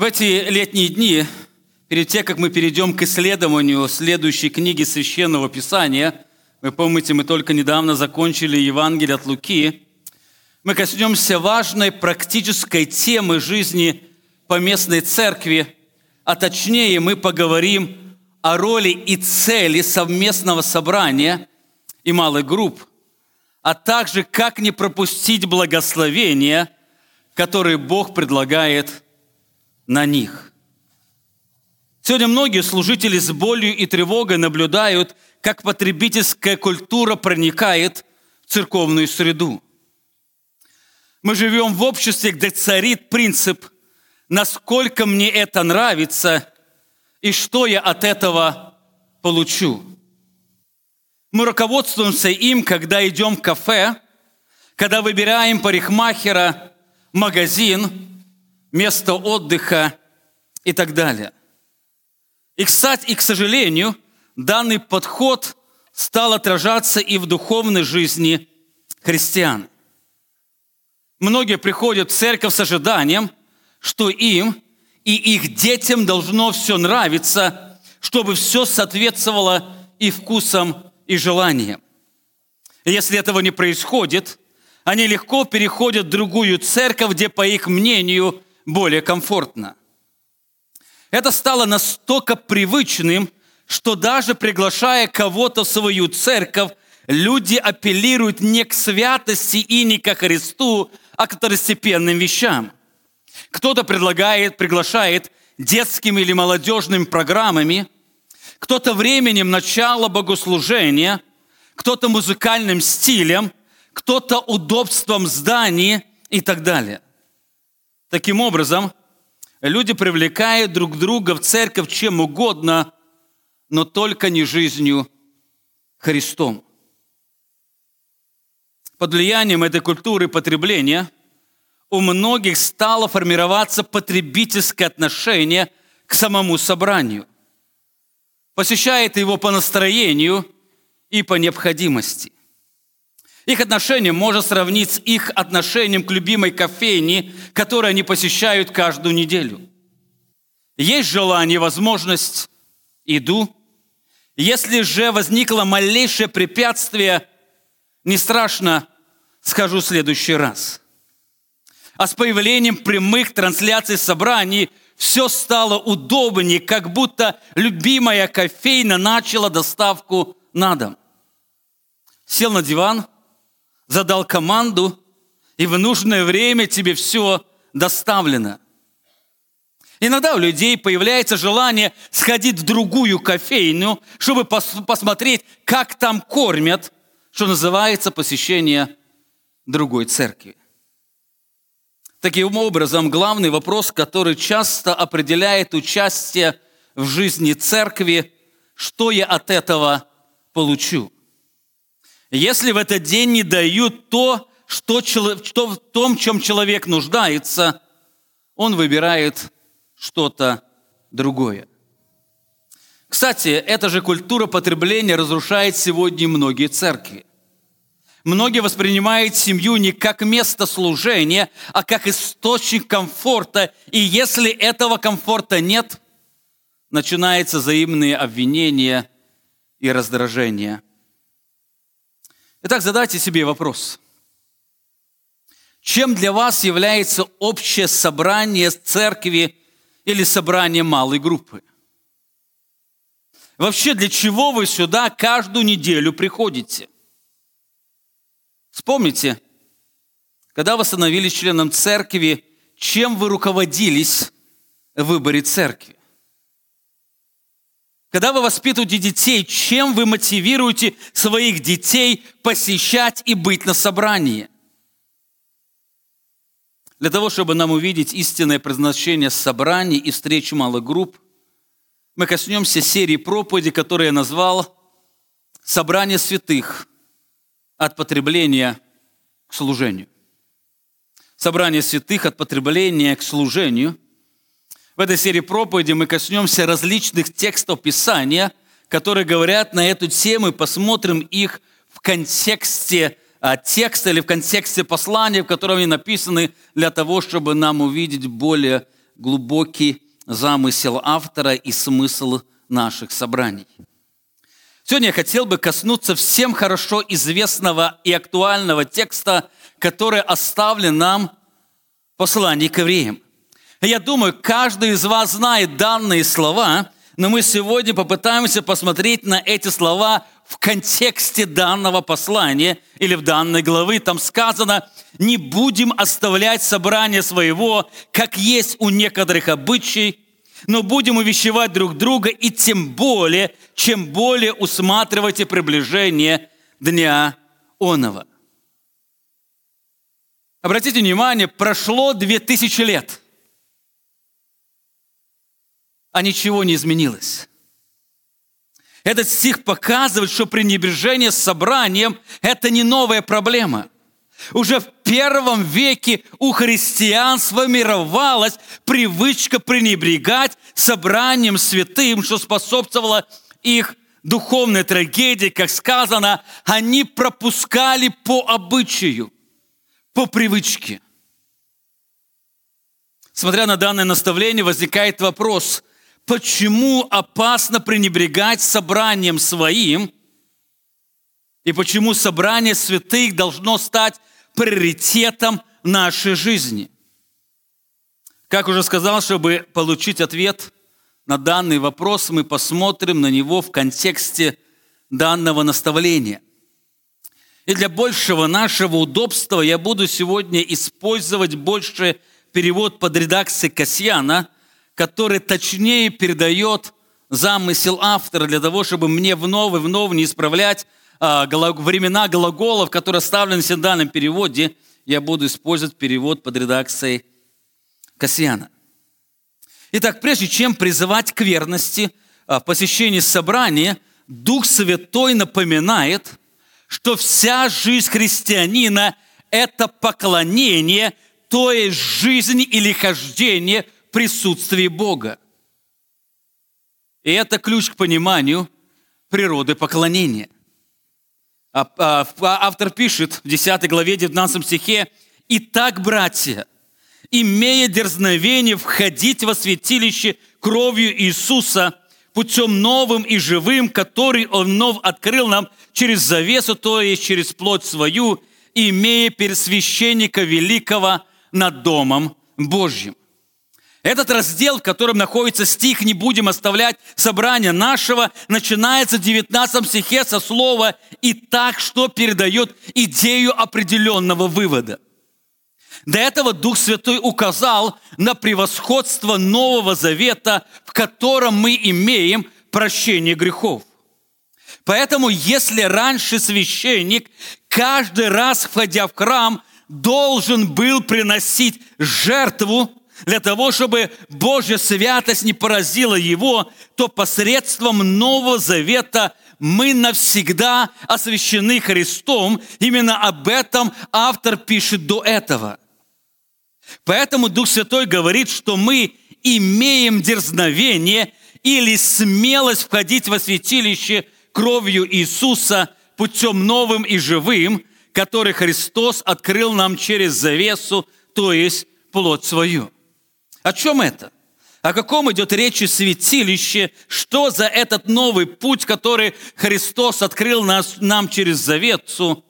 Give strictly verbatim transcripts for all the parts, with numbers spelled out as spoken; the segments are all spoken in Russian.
В эти летние дни, перед тем, как мы перейдем к исследованию следующей книги Священного Писания, вы помните, мы только недавно закончили Евангелие от Луки, мы коснемся важной практической темы жизни поместной церкви, а точнее мы поговорим о роли и цели совместного собрания и малых групп, а также как не пропустить благословения, которые Бог предлагает на них. Сегодня многие служители с болью и тревогой наблюдают, как потребительская культура проникает в церковную среду. Мы живем в обществе, где царит принцип, насколько мне это нравится и что я от этого получу. Мы руководствуемся им, когда идем в кафе, когда выбираем парикмахера, магазин, место отдыха и так далее. И, кстати, и, к сожалению, данный подход стал отражаться и в духовной жизни христиан. Многие приходят в церковь с ожиданием, что им и их детям должно все нравиться, чтобы все соответствовало и вкусам, и желаниям. И если этого не происходит, они легко переходят в другую церковь, где, по их мнению, более комфортно. Это стало настолько привычным, что даже приглашая кого-то в свою церковь, люди апеллируют не к святости и не ко Христу, а к второстепенным вещам. Кто-то предлагает, приглашает детскими или молодежными программами, кто-то временем начала богослужения, кто-то музыкальным стилем, кто-то удобством зданий и так далее. Таким образом, люди привлекают друг друга в церковь чем угодно, но только не жизнью Христом. Под влиянием этой культуры потребления у многих стало формироваться потребительское отношение к самому собранию. Посещает его по настроению и по необходимости. Их отношение можно сравнить с их отношением к любимой кофейне, которую они посещают каждую неделю. Есть желание, возможность – иду. Если же возникло малейшее препятствие, не страшно, скажу в следующий раз. А с появлением прямых трансляций собраний все стало удобнее, как будто любимая кофейня начала доставку на дом. Сел на диван, задал команду, и в нужное время тебе все доставлено. Иногда у людей появляется желание сходить в другую кофейню, чтобы пос- посмотреть, как там кормят, что называется посещение другой церкви. Таким образом, главный вопрос, который часто определяет участие в жизни церкви, что я от этого получу. Если в этот день не дают то, что, что в том, в чем человек нуждается, он выбирает что-то другое. Кстати, эта же культура потребления разрушает сегодня многие церкви. Многие воспринимают семью не как место служения, а как источник комфорта. И если этого комфорта нет, начинаются взаимные обвинения и раздражения. Итак, задайте себе вопрос. Чем для вас является общее собрание церкви или собрание малой группы? Вообще, для чего вы сюда каждую неделю приходите? Вспомните, когда вы становились членом церкви, чем вы руководились в выборе церкви? Когда вы воспитываете детей, чем вы мотивируете своих детей посещать и быть на собрании? Для того, чтобы нам увидеть истинное предназначение собраний и встреч малых групп, мы коснемся серии проповедей, которую я назвал «Собрание святых от потребления к служению». Собрание святых от потребления к служению. В этой серии проповеди мы коснемся различных текстов Писания, которые говорят на эту тему, и посмотрим их в контексте текста или в контексте послания, в котором они написаны, для того, чтобы нам увидеть более глубокий замысел автора и смысл наших собраний. Сегодня я хотел бы коснуться всем хорошо известного и актуального текста, который оставлен нам в послании к евреям. Я думаю, каждый из вас знает данные слова, но мы сегодня попытаемся посмотреть на эти слова в контексте данного послания или в данной главы. Там сказано: «Не будем оставлять собрание своего, как есть у некоторых обычай, но будем увещевать друг друга, и тем более, чем более усматривайте приближение дня оного». Обратите внимание, прошло две тысячи лет, а ничего не изменилось. Этот стих показывает, что пренебрежение собранием – это не новая проблема. Уже в первом веке у христиан сформировалась привычка пренебрегать собранием святым, что способствовало их духовной трагедии. Как сказано, они пропускали по обычаю, по привычке. Смотря на данное наставление, возникает вопрос: почему опасно пренебрегать собранием своим? И почему собрание святых должно стать приоритетом нашей жизни? Как уже сказал, чтобы получить ответ на данный вопрос, мы посмотрим на него в контексте данного наставления. И для большего нашего удобства я буду сегодня использовать больше перевод под редакцией Касьяна, который точнее передает замысел автора, для того, чтобы мне вновь и вновь не исправлять а, глагол, времена глаголов, которые оставлены в данном переводе. Я буду использовать перевод под редакцией Касьяна. Итак, прежде чем призывать к верности а, в посещении собрания, Дух Святой напоминает, что вся жизнь христианина – это поклонение, то есть жизнь или хождение в присутствии Бога. И это ключ к пониманию природы поклонения. Автор пишет в десятой главе, девятнадцатом стихе: «Итак, братья, имея дерзновение входить во святилище кровью Иисуса, путем новым и живым, который Он вновь открыл нам через завесу, то есть через плоть свою, имея первосвященника великого над Домом Божьим». Этот раздел, в котором находится стих «Не будем оставлять собрания нашего», начинается в девятнадцатом стихе со слова «и так», что передает идею определенного вывода. До этого Дух Святой указал на превосходство Нового Завета, в котором мы имеем прощение грехов. Поэтому, если раньше священник, каждый раз, входя в храм, должен был приносить жертву для того, чтобы Божья святость не поразила его, то посредством Нового Завета мы навсегда освящены Христом. Именно об этом автор пишет до этого. Поэтому Дух Святой говорит, что мы имеем дерзновение или смелость входить во святилище кровью Иисуса путем новым и живым, который Христос открыл нам через завесу, то есть плоть свою. О чем это? О каком идет речь в святилище? Что за этот новый путь, который Христос открыл нас, нам через завесу?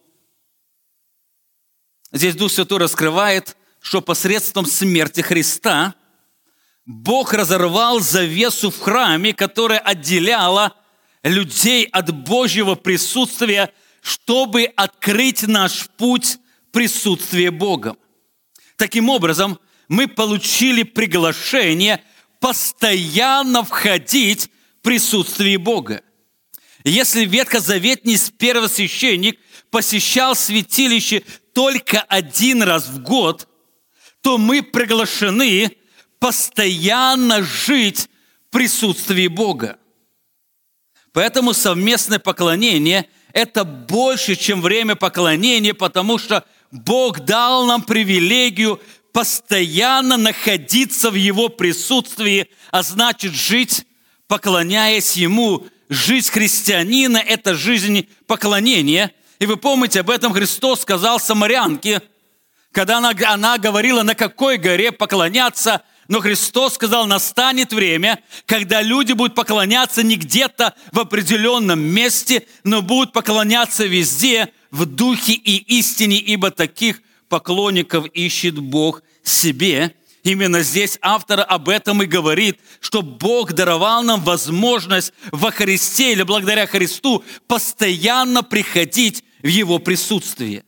Здесь Дух Святой раскрывает, что посредством смерти Христа Бог разорвал завесу в храме, которая отделяла людей от Божьего присутствия, чтобы открыть наш путь в присутствие Бога. Таким образом, мы получили приглашение постоянно входить в присутствие Бога. Если ветхозаветный первосвященник посещал святилище только один раз в год, то мы приглашены постоянно жить в присутствии Бога. Поэтому совместное поклонение – это больше, чем время поклонения, потому что Бог дал нам привилегию постоянно находиться в Его присутствии, а значит жить, поклоняясь Ему. Жизнь христианина – это жизнь поклонения. И вы помните, об этом Христос сказал самарянке, когда она, она говорила, на какой горе поклоняться, Но Христос сказал, настанет время, когда люди будут поклоняться не где-то в определенном месте, но будут поклоняться везде, в духе и истине, ибо таких поклонников ищет Бог себе. Именно здесь автор об этом и говорит, что Бог даровал нам возможность во Христе или благодаря Христу постоянно приходить в Его присутствие.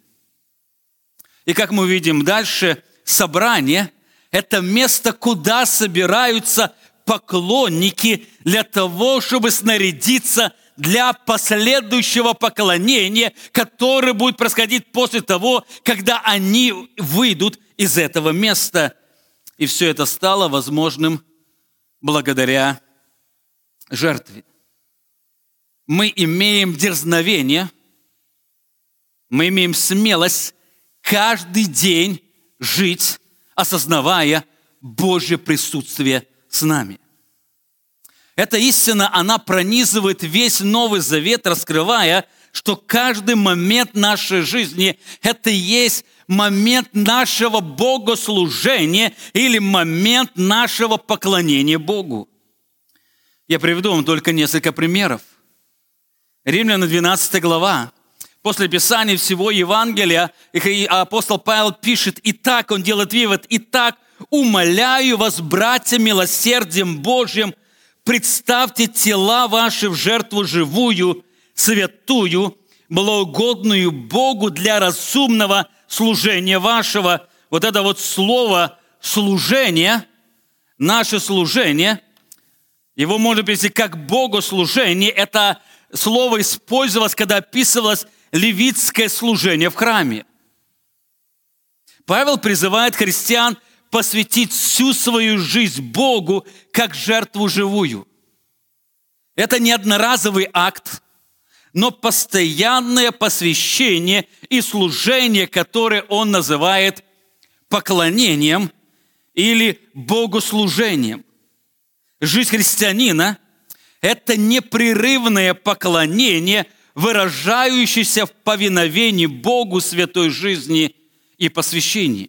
И как мы видим дальше, собрание – это место, куда собираются поклонники для того, чтобы снарядиться для последующего поклонения, которое будет происходить после того, когда они выйдут из этого места. И все это стало возможным благодаря жертве. Мы имеем дерзновение, мы имеем смелость каждый день жить, осознавая Божье присутствие с нами. Эта истина, она пронизывает весь Новый Завет, раскрывая, что каждый момент нашей жизни – это и есть момент нашего богослужения или момент нашего поклонения Богу. Я приведу вам только несколько примеров. Римлянам двенадцатая глава. После Писания всего Евангелия апостол Павел пишет: «Итак», он делает вывод, «Итак, умоляю вас, братья, милосердием Божьим, представьте тела ваши в жертву живую, святую, благоугодную Богу для разумного служения вашего». Вот это вот слово «служение», наше служение, его можно перевести как «богослужение». Это слово использовалось, когда описывалось левитское служение в храме. Павел призывает христиан посвятить всю свою жизнь Богу как жертву живую. Это не одноразовый акт, но постоянное посвящение и служение, которое он называет поклонением или богослужением. Жизнь христианина – это непрерывное поклонение, выражающееся в повиновении Богу, святой жизни и посвящении.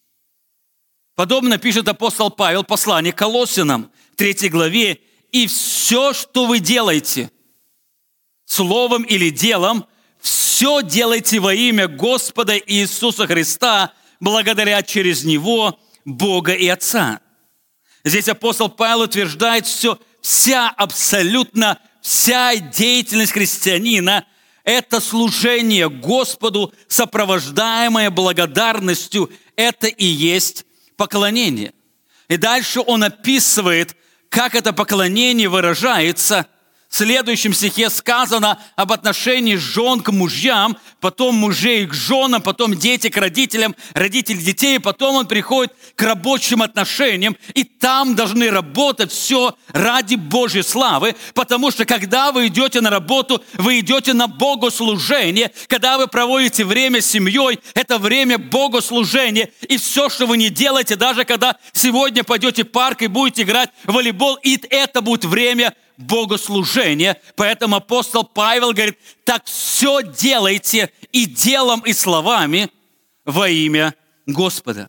Подобно пишет апостол Павел, послание к Колоссянам, в третьей главе: «И все, что вы делаете, словом или делом, все делайте во имя Господа Иисуса Христа, благодаря через Него Бога и Отца». Здесь апостол Павел утверждает, что вся, абсолютно вся деятельность христианина – это служение Господу, сопровождаемое благодарностью. Это и есть поклонение. И дальше он описывает, как это поклонение выражается. В следующем стихе сказано об отношении жен к мужьям, потом мужей к женам, потом дети к родителям, родители детей, потом он приходит к рабочим отношениям, и там должны работать все ради Божьей славы, потому что когда вы идете на работу, вы идете на богослужение, когда вы проводите время с семьей, это время богослужения, и все, что вы не делаете, даже когда сегодня пойдете в парк и будете играть в волейбол, и это будет время богослужения. Поэтому апостол Павел говорит: так все делайте и делом, и словами во имя Господа.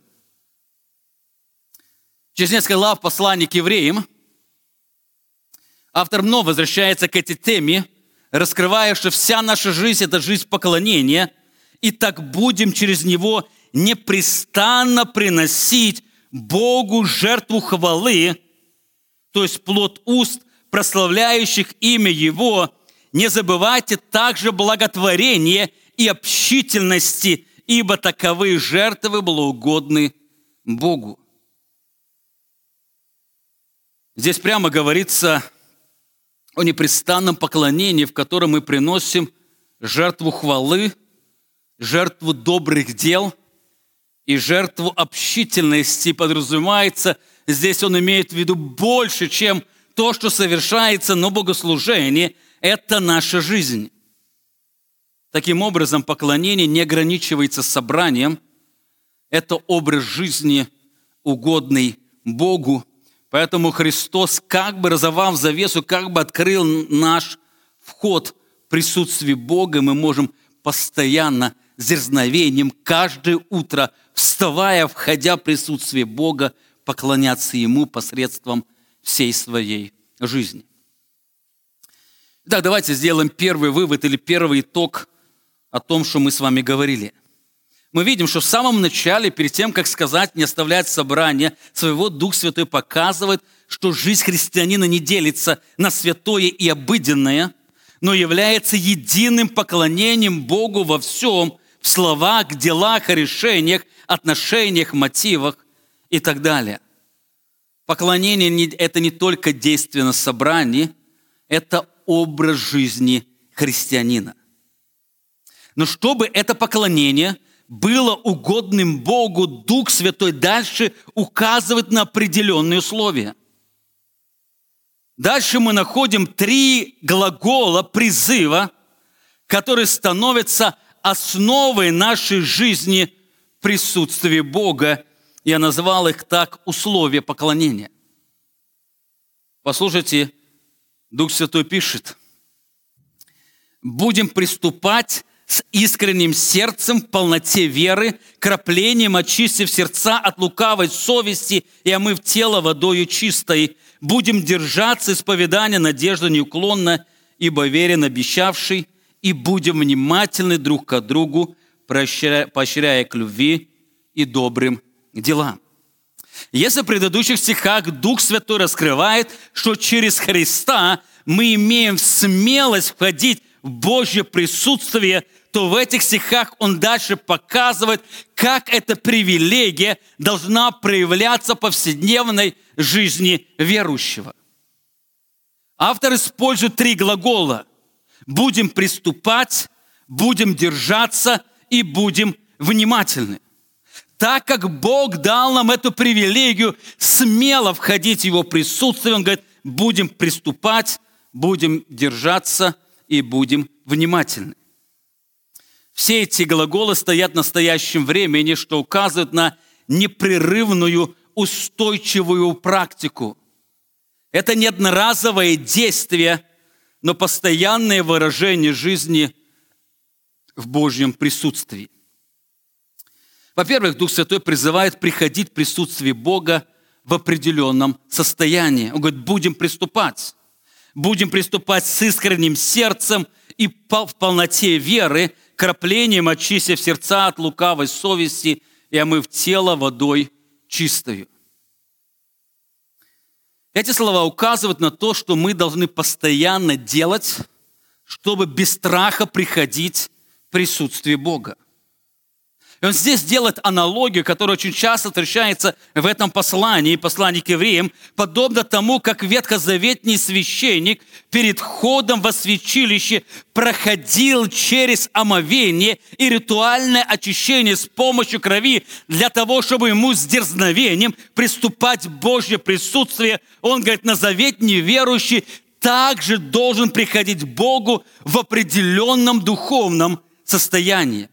Через несколько глав послания к евреям автор вновь возвращается к этой теме, раскрывая, что вся наша жизнь – это жизнь поклонения, и так будем через него непрестанно приносить Богу жертву хвалы, то есть плод уст, прославляющих имя Его. Не забывайте также благотворения и общительности, ибо таковые жертвы благоугодны Богу. Здесь прямо говорится о непрестанном поклонении, в котором мы приносим жертву хвалы, жертву добрых дел и жертву общительности. Подразумевается, здесь он имеет в виду больше, чем то, что совершается на богослужении, это наша жизнь. Таким образом, поклонение не ограничивается собранием. Это образ жизни, угодный Богу. Поэтому Христос, как бы разорвав завесу, как бы открыл наш вход в присутствие Бога, мы можем постоянно с дерзновением каждое утро, вставая, входя в присутствие Бога, поклоняться Ему посредством всей своей жизни. Итак, давайте сделаем первый вывод или первый итог о том, что мы с вами говорили. Мы видим, что в самом начале, перед тем, как сказать «не оставлять собрание своего», Дух Святой показывает, что жизнь христианина не делится на святое и обыденное, но является единым поклонением Богу во всем, в словах, делах, решениях, отношениях, мотивах и так далее. Поклонение – это не только действие на собрании, это образ жизни христианина. Но чтобы это поклонение было угодным Богу, Дух Святой дальше указывает на определенные условия. Дальше мы находим три глагола призыва, которые становятся основой нашей жизни в присутствии Бога. Я назвал их так условия поклонения. Послушайте, Дух Святой пишет: «Будем приступать с искренним сердцем в полноте веры, краплением очистив сердца от лукавой совести и омыв тело водою чистой. Будем держаться исповедания надежды неуклонно, ибо верен обещавший, и будем внимательны друг к другу, поощряя, поощряя к любви и добрым делам». Если в предыдущих стихах Дух Святой раскрывает, что через Христа мы имеем смелость входить в Божье присутствие, то в этих стихах он дальше показывает, как эта привилегия должна проявляться в повседневной жизни верующего. Автор использует три глагола: «будем приступать», «будем держаться» и «будем внимательны». Так как Бог дал нам эту привилегию смело входить в Его присутствие, Он говорит: будем приступать, будем держаться и будем внимательны. Все эти глаголы стоят в настоящем времени, что указывает на непрерывную, устойчивую практику. Это не одноразовое действие, но постоянное выражение жизни в Божьем присутствии. Во-первых, Дух Святой призывает приходить в присутствие Бога в определенном состоянии. Он говорит: будем приступать. Будем приступать с искренним сердцем и в полноте веры, краплением очистив сердца от лукавой совести и омыв тело водой чистою. Эти слова указывают на то, что мы должны постоянно делать, чтобы без страха приходить в присутствие Бога. И он здесь делает аналогию, которая очень часто встречается в этом послании, послании к евреям, подобно тому, как ветхозаветний священник перед входом во святилище проходил через омовение и ритуальное очищение с помощью крови для того, чтобы ему с дерзновением приступать в Божье присутствие. Он говорит: назовет неверующий также должен приходить к Богу в определенном духовном состоянии.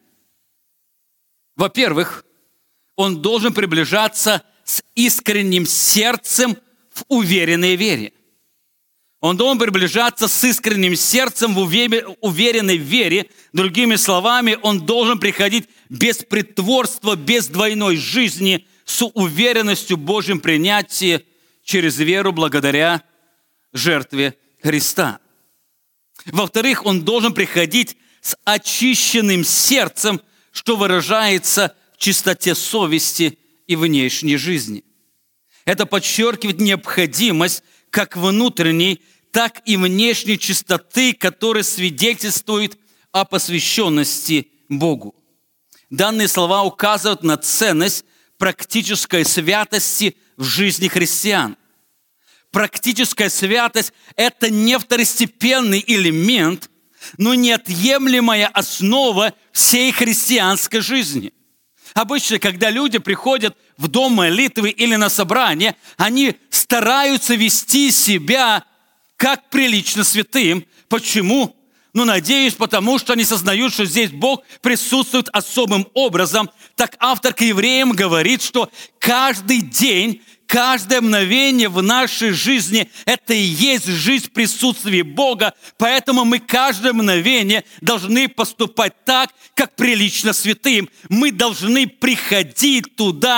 Во-первых, он должен приближаться с искренним сердцем в уверенной вере. Он должен приближаться с искренним сердцем в уверенной вере. Другими словами, он должен приходить без притворства, без двойной жизни, с уверенностью в Божьем принятии через веру благодаря жертве Христа. Во-вторых, он должен приходить с очищенным сердцем, что выражается в чистоте совести и внешней жизни. Это подчеркивает необходимость как внутренней, так и внешней чистоты, которая свидетельствует о посвященности Богу. Данные слова указывают на ценность практической святости в жизни христиан. Практическая святость – это не второстепенный элемент, но неотъемлемая основа всей христианской жизни. Обычно, когда люди приходят в дом молитвы или на собрание, они стараются вести себя как прилично святым. Почему? Ну, надеюсь, потому что они сознают, что здесь Бог присутствует особым образом. Так автор к евреям говорит, что каждый день, каждое мгновение в нашей жизни – это и есть жизнь в присутствии Бога. Поэтому мы каждое мгновение должны поступать так, как прилично святым. Мы должны приходить туда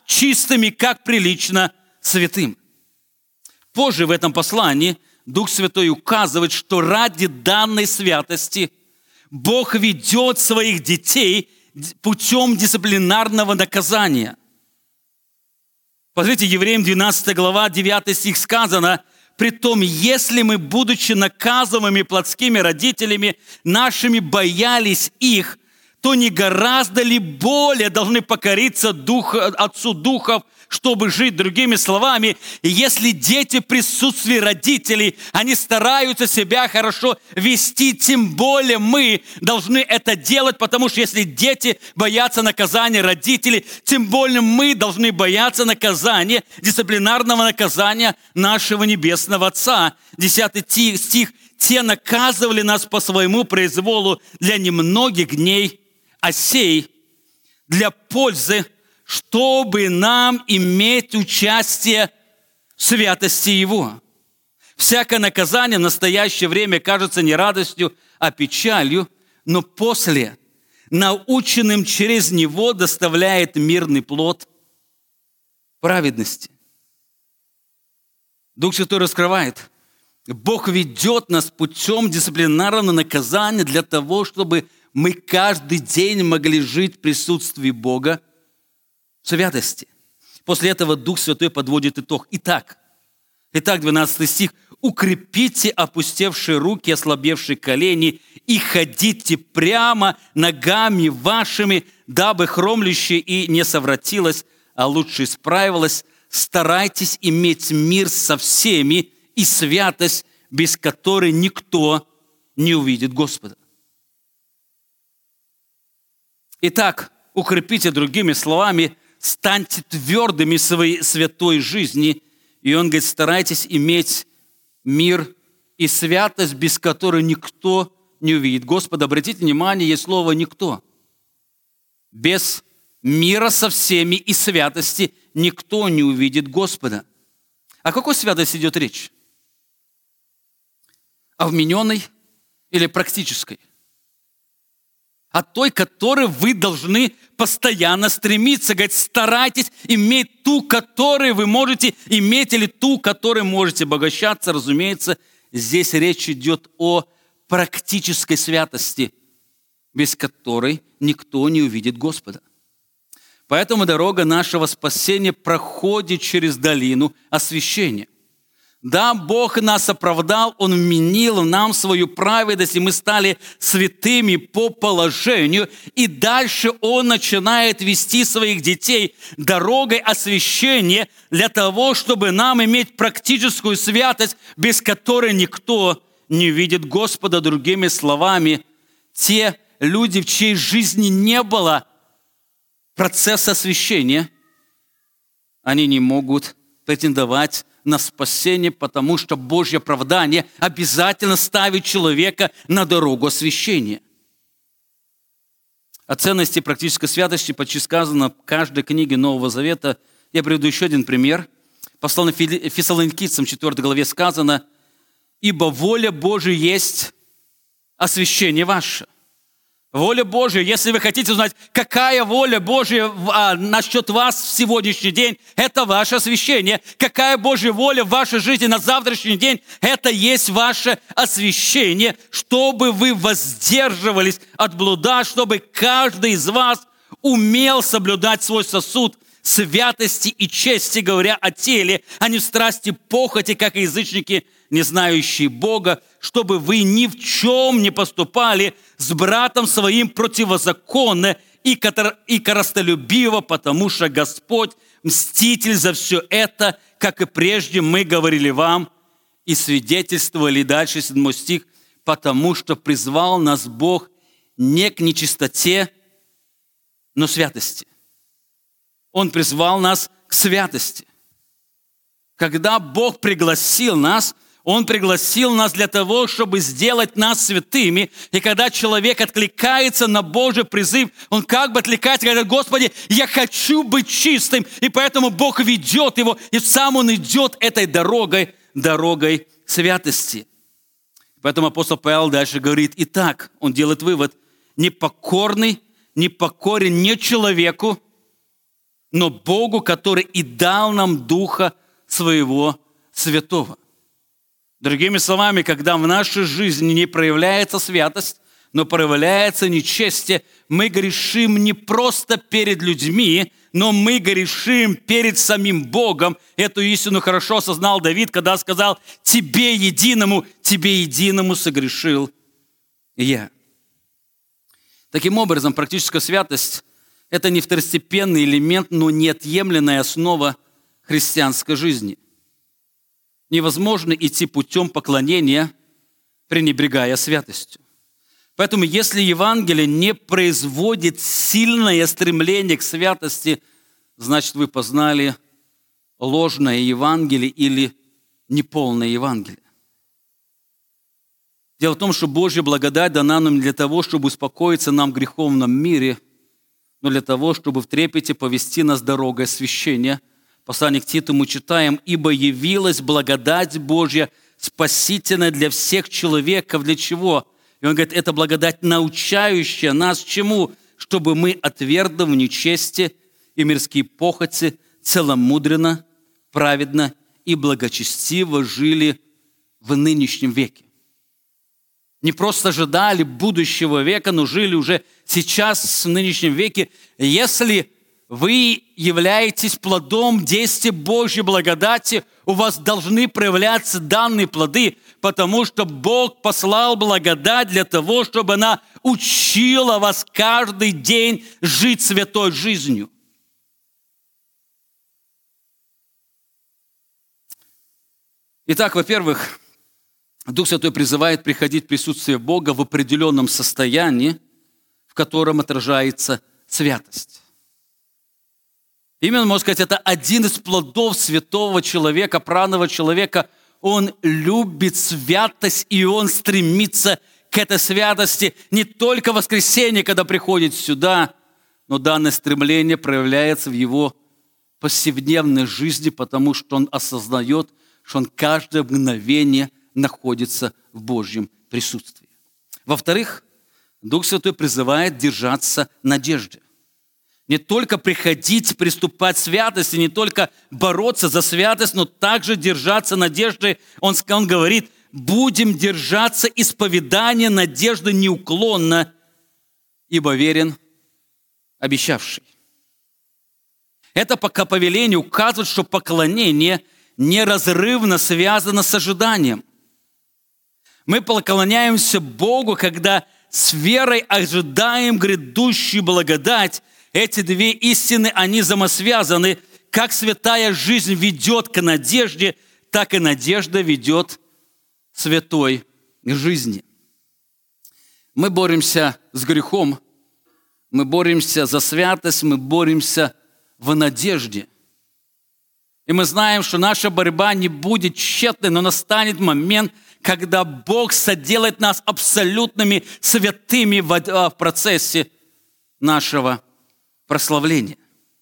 чистыми, как прилично святым. Позже в этом послании Дух Святой указывает, что ради данной святости Бог ведет своих детей путем дисциплинарного наказания. Посмотрите, Евреям двенадцатая глава, девятый стих сказано: «Притом, если мы, будучи наказываемыми плотскими родителями нашими, боялись их, то не гораздо ли более должны покориться дух, Отцу Духов, чтобы жить?» Другими словами, если дети в присутствии родителей, они стараются себя хорошо вести, тем более мы должны это делать, потому что если дети боятся наказания родителей, тем более мы должны бояться наказания, дисциплинарного наказания нашего Небесного Отца. Десятый стих. «Те наказывали нас по своему произволу для немногих дней, а сей для пользы, чтобы нам иметь участие в святости Его». Всякое наказание в настоящее время кажется не радостью, а печалью, но после, наученным через него, доставляет мирный плод праведности. Дух Святой раскрывает: Бог ведет нас путем дисциплинарного наказания для того, чтобы мы каждый день могли жить в присутствии Бога в святости. После этого Дух Святой подводит итог. Итак, итак, двенадцатый стих. «Укрепите опустевшие руки, ослабевшие колени, и ходите прямо ногами вашими, дабы хромлющее и не совратилось, а лучше исправилось. Старайтесь иметь мир со всеми и святость, без которой никто не увидит Господа». Итак, укрепите, другими словами, станьте твердыми в своей святой жизни. И он говорит: старайтесь иметь мир и святость, без которой никто не увидит Господа. Обратите внимание, есть слово «никто». Без мира со всеми и святости никто не увидит Господа. О какой святости идет речь? О вмененной или практической? О той, которой вы должны постоянно стремиться. Говорит, старайтесь иметь ту, которую вы можете иметь, или ту, которой можете обогащаться. Разумеется, здесь речь идет о практической святости, без которой никто не увидит Господа. Поэтому дорога нашего спасения проходит через долину освящения. Да, Бог нас оправдал, Он вменил нам свою праведность, и мы стали святыми по положению. И дальше Он начинает вести своих детей дорогой освящения для того, чтобы нам иметь практическую святость, без которой никто не видит Господа. Другими словами, те люди, в чьей жизни не было процесса освящения, они не могут претендовать на спасение, потому что Божье оправдание обязательно ставит человека на дорогу освящения. О ценности практической святости почти сказано в каждой книге Нового Завета. Я приведу еще один пример. Послание Фессалоникийцам, четвёртой главе сказано: «Ибо воля Божия есть освящение ваше». Воля Божия, если вы хотите узнать, какая воля Божия а, насчет вас в сегодняшний день, это ваше освящение. Какая Божья воля в вашей жизни на завтрашний день, это есть ваше освящение, чтобы вы воздерживались от блуда, чтобы каждый из вас умел соблюдать свой сосуд святости и чести, говоря о теле, а не в страсти похоти, как и язычники, не знающие Бога, чтобы вы ни в чем не поступали с братом своим противозаконно и корыстолюбиво, потому что Господь мститель за все это, как и прежде мы говорили вам и свидетельствовали». Дальше седьмой стих. «Потому что призвал нас Бог не к нечистоте, но святости». Он призвал нас к святости. Когда Бог пригласил нас, Он пригласил нас для того, чтобы сделать нас святыми. И когда человек откликается на Божий призыв, он как бы откликается и говорит: «Господи, я хочу быть чистым». И поэтому Бог ведет его, и сам Он идет этой дорогой, дорогой святости. Поэтому апостол Павел дальше говорит: итак, он делает вывод: непокорный, непокорен не человеку, но Богу, который и дал нам Духа Своего Святого. Другими словами, когда в нашей жизни не проявляется святость, но проявляется нечестие, мы грешим не просто перед людьми, но мы грешим перед самим Богом. Эту истину хорошо осознал Давид, когда сказал: «Тебе единому, тебе единому согрешил я». Таким образом, практическая святость – это не второстепенный элемент, но неотъемлемая основа христианской жизни. Невозможно идти путем поклонения, пренебрегая святостью. Поэтому, если Евангелие не производит сильное стремление к святости, значит, вы познали ложное Евангелие или неполное Евангелие. Дело в том, что Божья благодать дана нам не для того, чтобы успокоиться нам в греховном мире, но для того, чтобы в трепете повести нас дорогой освящения. Послание к Титу мы читаем: «Ибо явилась благодать Божья, спасительная для всех человеков». Для чего? И он говорит, это благодать, научающая нас чему? Чтобы мы, отвергнув нечестие и мирские похоти, целомудренно, праведно и благочестиво жили в нынешнем веке. Не просто ожидали будущего века, но жили уже сейчас, в нынешнем веке. Если вы являетесь плодом действия Божьей благодати, у вас должны проявляться данные плоды, потому что Бог послал благодать для того, чтобы она учила вас каждый день жить святой жизнью. Итак, во-первых, Дух Святой призывает приходить в присутствие Бога в определенном состоянии, в котором отражается святость. Именно, можно сказать, это один из плодов святого человека, праведного человека. Он любит святость, и он стремится к этой святости не только в воскресенье, когда приходит сюда, но данное стремление проявляется в его повседневной жизни, потому что он осознает, что он каждое мгновение находится в Божьем присутствии. Во-вторых, Дух Святой призывает держаться надежды. Не только приходить, приступать к святости, не только бороться за святость, но также держаться надежды. Он, он говорит, будем держаться исповедания надежды неуклонно, ибо верен обещавший. Это пока повеление указывает, что поклонение неразрывно связано с ожиданием. Мы поклоняемся Богу, когда с верой ожидаем грядущую благодать. Эти две истины, они взаимосвязаны. Как святая жизнь ведет к надежде, так и надежда ведет к святой жизни. Мы боремся с грехом, мы боремся за святость, мы боремся в надежде. И мы знаем, что наша борьба не будет тщетной, но настанет момент, когда Бог соделает нас абсолютными святыми в процессе нашего прославления.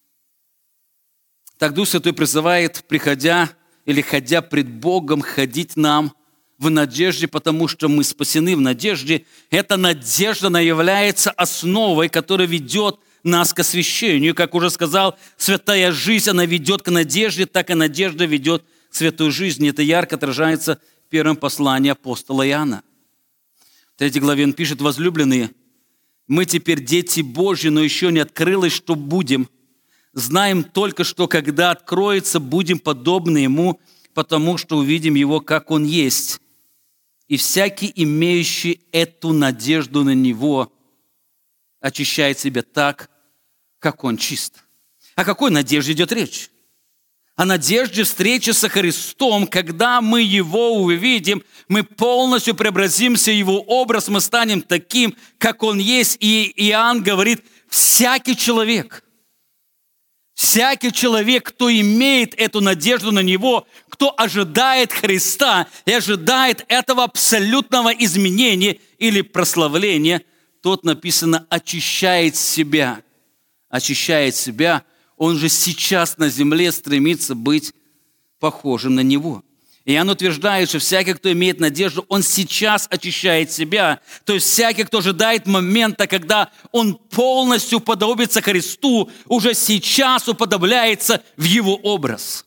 Так Дух Святой призывает, приходя или ходя пред Богом, ходить нам в надежде, потому что мы спасены в надежде. Эта надежда, она является основой, которая ведет нас к освящению. Как уже сказал, святая жизнь, она ведет к надежде, так и надежда ведет к святой жизни. Это ярко отражается в первом послании апостола Иоанна. В третьей главе он пишет: возлюбленные, мы теперь дети Божьи, но еще не открылось, что будем. Знаем только, что когда откроется, будем подобны Ему, потому что увидим Его, как Он есть. И всякий, имеющий эту надежду на Него, очищает себя так, как Он чист. О какой надежде идет речь? О надежде встречи со Христом, когда мы Его увидим, мы полностью преобразимся в Его образ, мы станем таким, как Он есть. И Иоанн говорит, всякий человек, всякий человек, кто имеет эту надежду на Него, кто ожидает Христа и ожидает этого абсолютного изменения или прославления, тот, написано, очищает себя. Очищает себя. Он же сейчас на земле стремится быть похожим на Него. И он утверждает, что всякий, кто имеет надежду, он сейчас очищает себя. То есть всякий, кто ожидает момента, когда он полностью уподобится Христу, уже сейчас уподобляется в Его образ.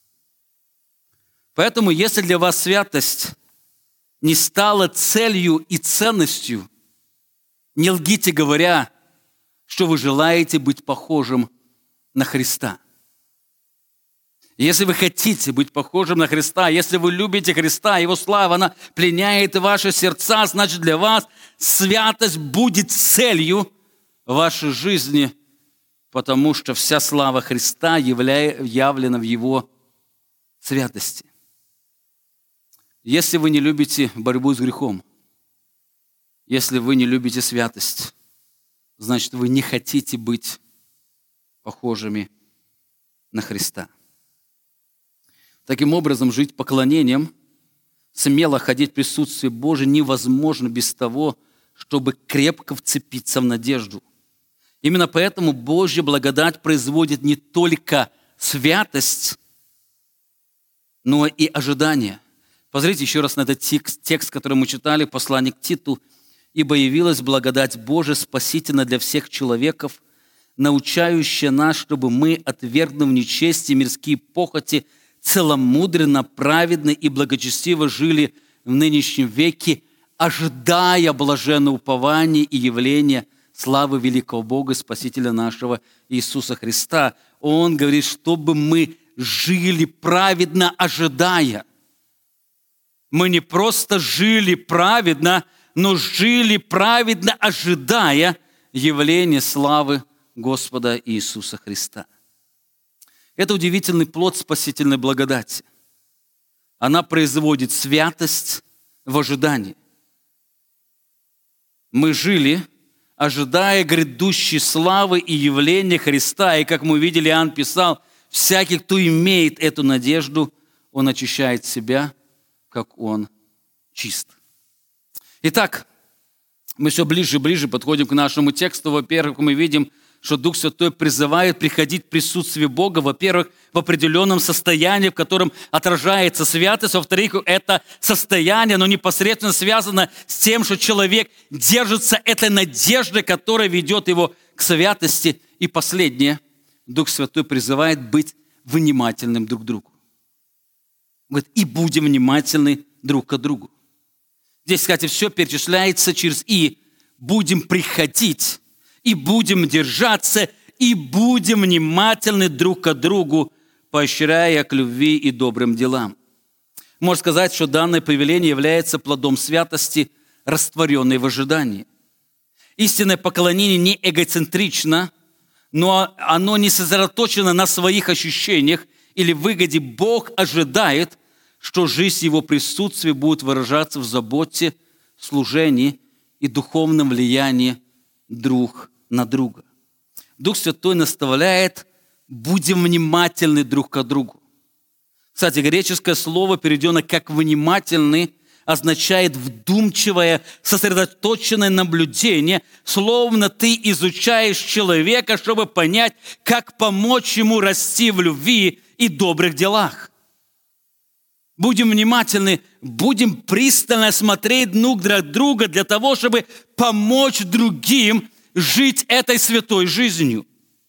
Поэтому, если для вас святость не стала целью и ценностью, не лгите, говоря, что вы желаете быть похожим на Христа. Если вы хотите быть похожим на Христа, если вы любите Христа, Его слава, она пленяет ваши сердца, значит, для вас святость будет целью вашей жизни, потому что вся слава Христа явля... явлена в Его святости. Если вы не любите борьбу с грехом, если вы не любите святость, значит, вы не хотите быть похожими на Христа. Таким образом, жить поклонением, смело ходить в присутствие Божие невозможно без того, чтобы крепко вцепиться в надежду. Именно поэтому Божья благодать производит не только святость, но и ожидание. Посмотрите еще раз на этот текст, текст, который мы читали, послание к Титу. «Ибо явилась благодать Божия спасительна для всех человеков, научающая нас, чтобы мы, отвергнув нечестие, мирские похоти, целомудренно, праведно и благочестиво жили в нынешнем веке, ожидая блаженного упования и явления славы великого Бога, Спасителя нашего Иисуса Христа». Он говорит, чтобы мы жили праведно, ожидая. Мы не просто жили праведно, но жили праведно, ожидая явления славы Господа Иисуса Христа. Это удивительный плод спасительной благодати. Она производит святость в ожидании. Мы жили, ожидая грядущей славы и явления Христа. И, как мы видели, Иоанн писал, всякий, кто имеет эту надежду, он очищает себя, как он чист. Итак, мы все ближе и ближе подходим к нашему тексту. Во-первых, мы видим, что Дух Святой призывает приходить в присутствие Бога, во-первых, в определенном состоянии, в котором отражается святость. Во-вторых, это состояние, оно непосредственно связано с тем, что человек держится этой надеждой, которая ведет его к святости. И последнее, Дух Святой призывает быть внимательным друг к другу. Говорит, и будем внимательны друг к другу. Здесь, кстати, все перечисляется через «и». Будем приходить, и будем держаться, и будем внимательны друг к другу, поощряя к любви и добрым делам. Можно сказать, что данное повеление является плодом святости, растворенной в ожидании. Истинное поклонение не эгоцентрично, но оно не сосредоточено на своих ощущениях или выгоде. Бог ожидает, что жизнь Его присутствия будет выражаться в заботе, служении и духовном влиянии друг на друга. Дух Святой наставляет, будем внимательны друг к другу. Кстати, греческое слово, переведено как «внимательный», означает вдумчивое, сосредоточенное наблюдение, словно ты изучаешь человека, чтобы понять, как помочь ему расти в любви и добрых делах. Будем внимательны, будем пристально смотреть друг на друга для того, чтобы помочь другим жить этой святой жизнью.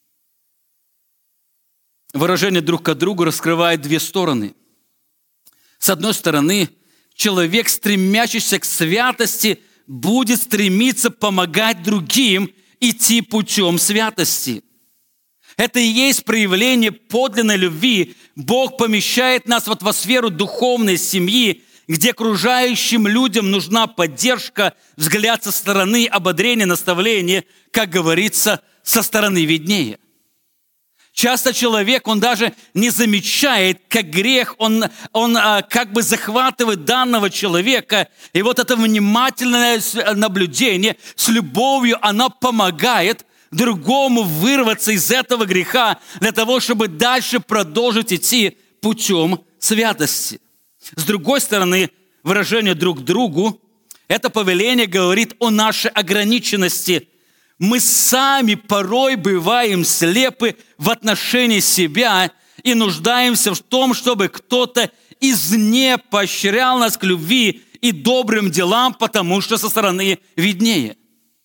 Выражение друг к другу раскрывает две стороны. С одной стороны, человек, стремящийся к святости, будет стремиться помогать другим идти путем святости. Это и есть проявление подлинной любви. Бог помещает нас в атмосферу духовной семьи, где окружающим людям нужна поддержка, взгляд со стороны, ободрение, наставление, как говорится, со стороны виднее. Часто человек, он даже не замечает, как грех, он, он а, как бы захватывает данного человека. И вот это внимательное наблюдение с любовью, оно помогает другому вырваться из этого греха для того, чтобы дальше продолжить идти путем святости. С другой стороны, выражение друг другу, это повеление говорит о нашей ограниченности. Мы сами порой бываем слепы в отношении себя и нуждаемся в том, чтобы кто-то извне поощрял нас к любви и добрым делам, потому что со стороны виднее.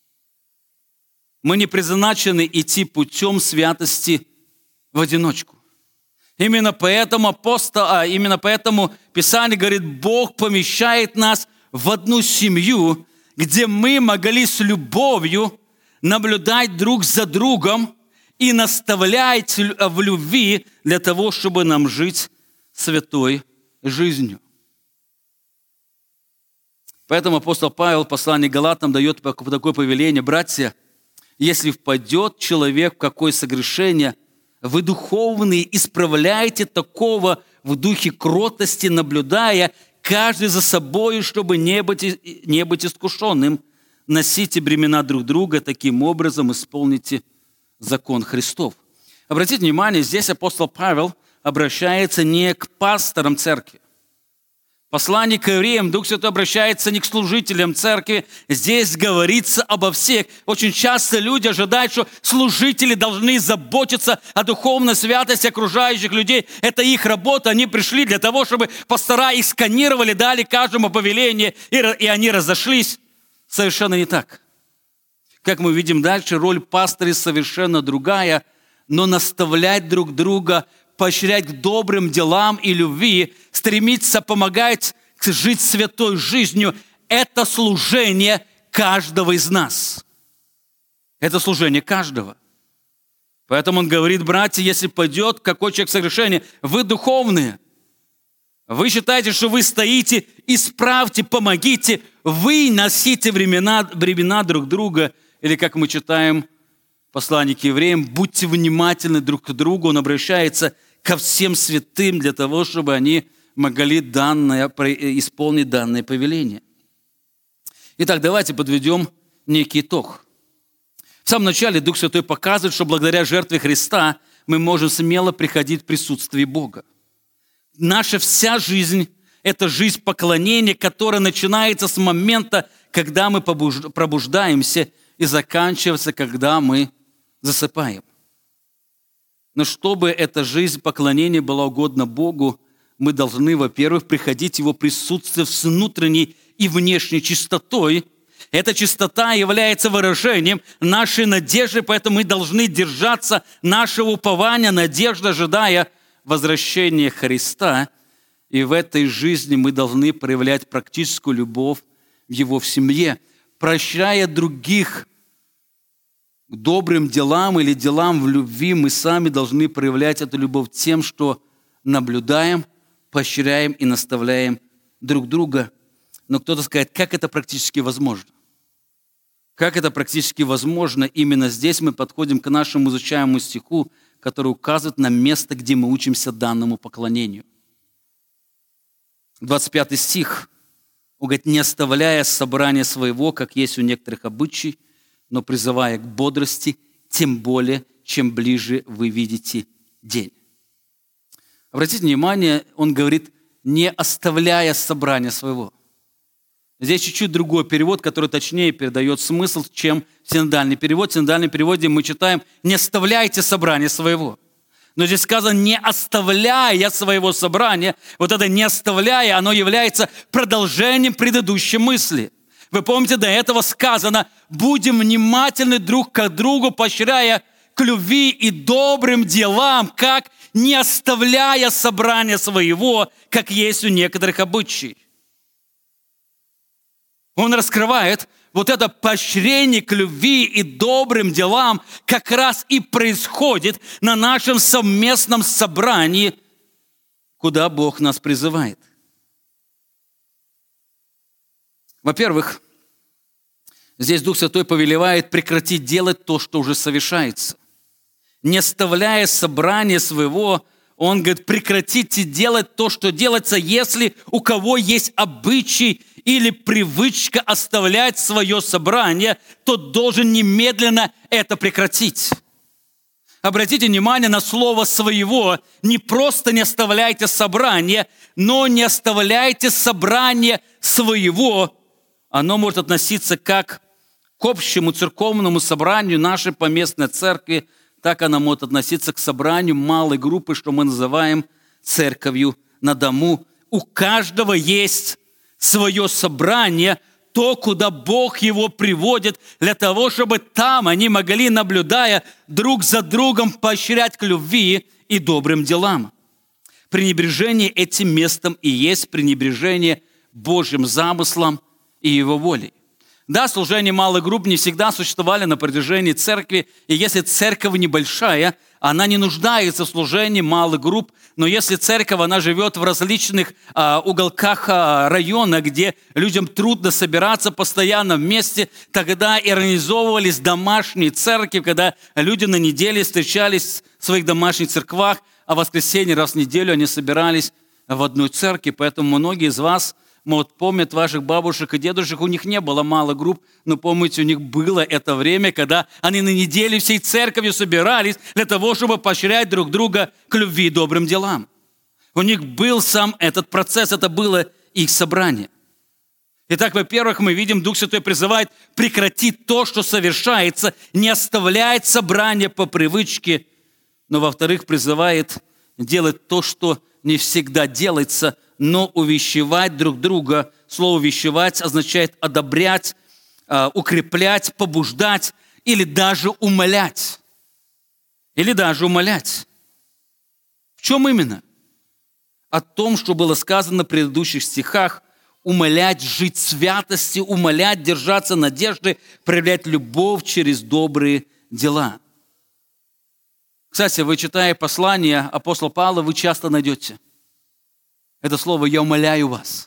Мы не предназначены идти путем святости в одиночку. Именно поэтому апостол, а именно поэтому Писание говорит, Бог помещает нас в одну семью, где мы могли с любовью наблюдать друг за другом и наставлять в любви для того, чтобы нам жить святой жизнью. Поэтому апостол Павел в послании к Галатам дает такое повеление: братья, если впадет человек в какое согрешение, вы духовные исправляйте такого в духе кротости, наблюдая каждый за собой, чтобы не быть, не быть искушенным. Носите бремена друг друга, таким образом исполните закон Христов. Обратите внимание, здесь апостол Павел обращается не к пасторам церкви. Послание к евреям Дух Святой обращается не к служителям церкви. Здесь говорится обо всех. Очень часто люди ожидают, что служители должны заботиться о духовной святости окружающих людей. Это их работа. Они пришли для того, чтобы пастора их сканировали, дали каждому повеление, и, и они разошлись. Совершенно не так. Как мы видим дальше, роль пастыря совершенно другая, но наставлять друг друга, поощрять к добрым делам и любви, стремиться помогать жить святой жизнью – это служение каждого из нас. Это служение каждого. Поэтому он говорит, братья, если пойдет какой человек в согрешение, вы духовные. Вы считаете, что вы стоите, исправьте, помогите, вы носите времена, времена друг друга. Или, как мы читаем в послании к евреям, будьте внимательны друг к другу. Он обращается ко всем святым для того, чтобы они могли данное, исполнить данное повеление. Итак, давайте подведем некий итог. В самом начале Дух Святой показывает, что благодаря жертве Христа мы можем смело приходить в присутствие Бога. Наша вся жизнь – это жизнь поклонения, которая начинается с момента, когда мы пробуждаемся, и заканчивается, когда мы засыпаем. Но чтобы эта жизнь поклонения была угодна Богу, мы должны, во-первых, приходить в Его присутствие с внутренней и внешней чистотой. Эта чистота является выражением нашей надежды, поэтому мы должны держаться нашего упования, надежды, ожидая возвращения Христа. И в этой жизни мы должны проявлять практическую любовь в Его в семье, прощая других к добрым делам или делам в любви, мы сами должны проявлять эту любовь тем, что наблюдаем, поощряем и наставляем друг друга. Но кто-то скажет, как это практически возможно? Как это практически возможно? Именно здесь мы подходим к нашему изучаемому стиху, который указывает на место, где мы учимся данному поклонению. двадцать пятый стих. Он говорит, не оставляя собрания своего, как есть у некоторых обычай, но призывая к бодрости, тем более, чем ближе вы видите день. Обратите внимание, он говорит, не оставляя собрания своего. Здесь чуть-чуть другой перевод, который точнее передает смысл, чем синодальный перевод. В синодальном переводе мы читаем, не оставляйте собрания своего. Но здесь сказано, не оставляя своего собрания. Вот это не оставляя, оно является продолжением предыдущей мысли. Вы помните, до этого сказано, будем внимательны друг к другу, поощряя к любви и добрым делам, как не оставляя собрания своего, как есть у некоторых обычаев. Он раскрывает вот это поощрение к любви и добрым делам как раз и происходит на нашем совместном собрании, куда Бог нас призывает. Во-первых, здесь Дух Святой повелевает прекратить делать то, что уже совершается. Не оставляя собрания своего, Он говорит, прекратите делать то, что делается, если у кого есть обычай или привычка оставлять свое собрание, тот должен немедленно это прекратить. Обратите внимание на слово «своего». Не просто не оставляйте собрание, но не оставляйте собрание своего. Оно может относиться как к общему церковному собранию нашей поместной церкви, так оно может относиться к собранию малой группы, что мы называем церковью на дому. у каждого есть свое собрание, то, куда Бог его приводит, для того, чтобы там они могли, наблюдая друг за другом, поощрять к любви и добрым делам. Пренебрежение этим местом и есть пренебрежение Божьим замыслом и Его волей. Да, служения малых групп не всегда существовали на протяжении церкви, и если церковь небольшая, она не нуждается в служении малых групп, но если церковь, она живет в различных а, уголках а, района, где людям трудно собираться постоянно вместе, тогда и организовывались домашние церкви, когда люди на неделе встречались в своих домашних церквах, а в воскресенье раз в неделю они собирались в одной церкви. Поэтому многие из вас, может, помнят ваших бабушек и дедушек, у них не было мало групп, но помните, у них было это время, когда они на неделе всей церковью собирались для того, чтобы поощрять друг друга к любви и добрым делам. У них был сам этот процесс, это было их собрание. Итак, во-первых, мы видим, Дух Святой призывает прекратить то, что совершается, не оставляет собрание по привычке, но, во-вторых, призывает делать то, что не всегда делается, но увещевать друг друга. Слово «увещевать» означает одобрять, укреплять, побуждать или даже умолять. Или даже умолять. В чем именно? О том, что было сказано в предыдущих стихах: умолять жить в святости, умолять держаться надежды, проявлять любовь через добрые дела. Кстати, вы, читая послание апостола Павла, вы часто найдете это слово «я умоляю вас».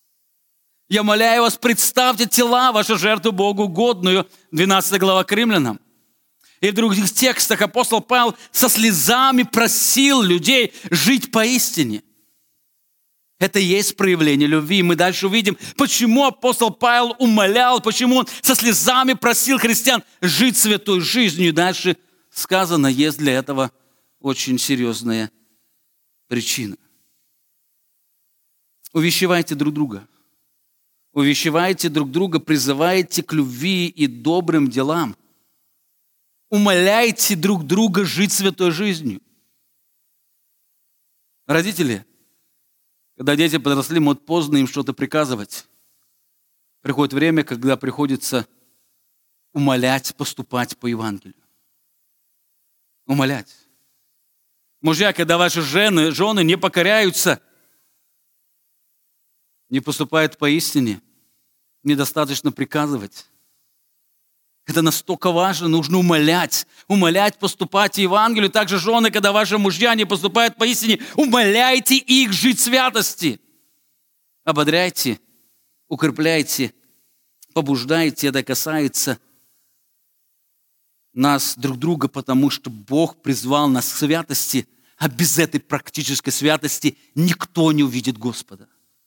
«Я умоляю вас, представьте тела ваши жертву Богу угодную», двенадцатая глава к Римлянам. И в других текстах апостол Павел со слезами просил людей жить поистине. Это и есть проявление любви. Мы дальше увидим, почему апостол Павел умолял, почему он со слезами просил христиан жить святой жизнью. И дальше сказано, есть для этого очень серьезная причина. Увещевайте друг друга. Увещевайте друг друга, призывайте к любви и добрым делам. Умоляйте друг друга жить святой жизнью. Родители, когда дети подросли, могут поздно им что-то приказывать. Приходит время, когда приходится умолять поступать по Евангелию. Умолять. Мужья, когда ваши жены, жены не покоряются, не поступают поистине, недостаточно приказывать. Это настолько важно, нужно умолять, умолять поступать по Евангелию. Также жены, когда ваши мужья не поступают поистине, умоляйте их жить в святости. Ободряйте, укрепляйте, побуждайте, это касается нас друг друга, потому что Бог призвал нас к святости, а без этой практической святости никто не увидит Господа.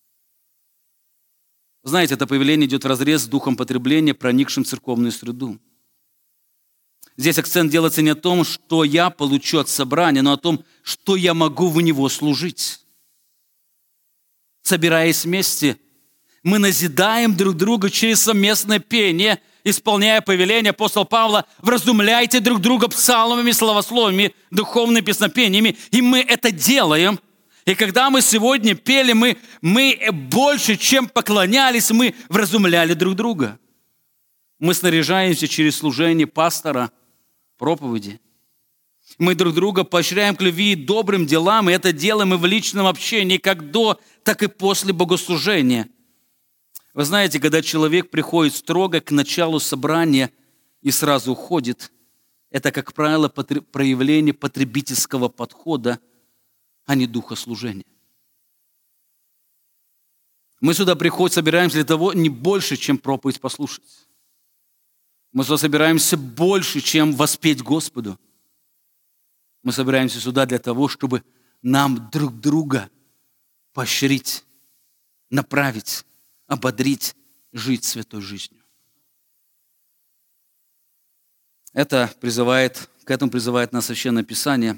Знаете, это повеление идет вразрез с духом потребления, проникшим в церковную среду. Здесь акцент делается не о том, что я получу от собрания, но о том, что я могу в него служить. Собираясь вместе, мы назидаем друг друга через совместное пение, исполняя повеление апостола Павла: вразумляйте друг друга псалмами, славословиями, духовными песнопениями. И мы это делаем. И когда мы сегодня пели, мы, мы больше, чем поклонялись, мы вразумляли друг друга. Мы снаряжаемся через служение пастора, проповеди. Мы друг друга поощряем к любви и добрым делам, и это делаем мы в личном общении, как до, так и после богослужения. Вы знаете, когда человек приходит строго к началу собрания и сразу уходит, это, как правило, проявление потребительского подхода, а не духа служения. Мы сюда приходим, собираемся для того, не больше, чем проповедь послушать. Мы сюда собираемся больше, чем воспеть Господу. Мы собираемся сюда для того, чтобы нам друг друга поощрить, направить, ободрить, жить святой жизнью. Это призывает, к этому призывает нас Священное Писание.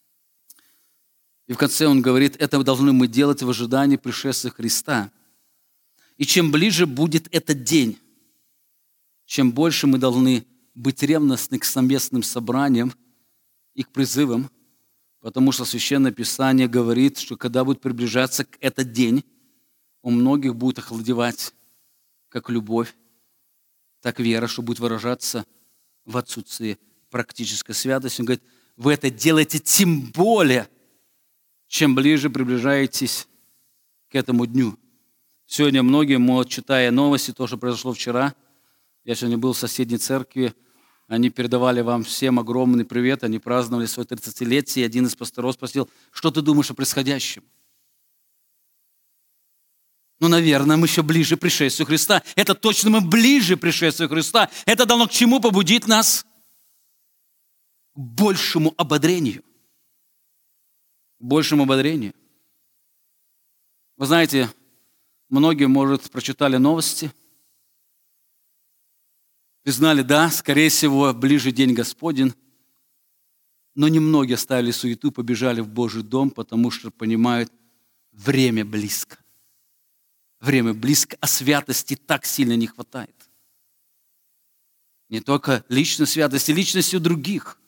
И в конце он говорит, это должны мы делать в ожидании пришествия Христа. И чем ближе будет этот день, чем больше мы должны быть ревностны к совместным собраниям и к призывам, Потому что Священное Писание говорит, что когда будет приближаться к этот день, у многих будет охладевать как любовь, так вера, что будет выражаться в отсутствии практической святости. Он говорит, вы это делаете тем более, чем ближе приближаетесь к этому дню. Сегодня многие, вот, читая новости, то, что произошло вчера, я сегодня был в соседней церкви, они передавали вам всем огромный привет, они праздновали свое тридцатилетие, и один из пасторов спросил, что ты думаешь о происходящем? Ну, наверное, мы еще ближе к пришествию Христа. Это точно мы ближе к пришествию Христа. Это должно к чему побудить нас? К большему ободрению. К большему ободрению. Вы знаете, многие, может, прочитали новости, признали, да, скорее всего, ближе день Господень, но немногие оставили суету, побежали в Божий дом, потому что понимают, время близко. Время близко, а святости так сильно не хватает. Не только личной святости, личности у других.